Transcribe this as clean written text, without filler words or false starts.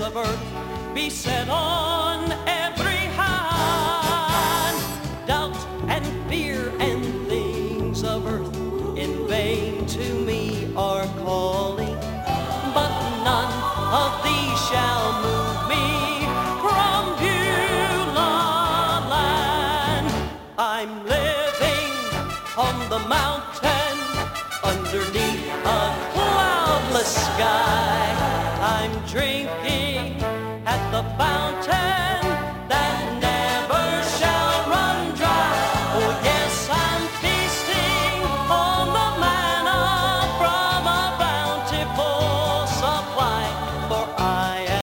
of earth beset on every hand. Doubt and fear and things of earth in vain to me are calling, but none of these shall move me from Beulah land. I'm living on the mountain underneath a cloudless sky. I'm drinking at the fountain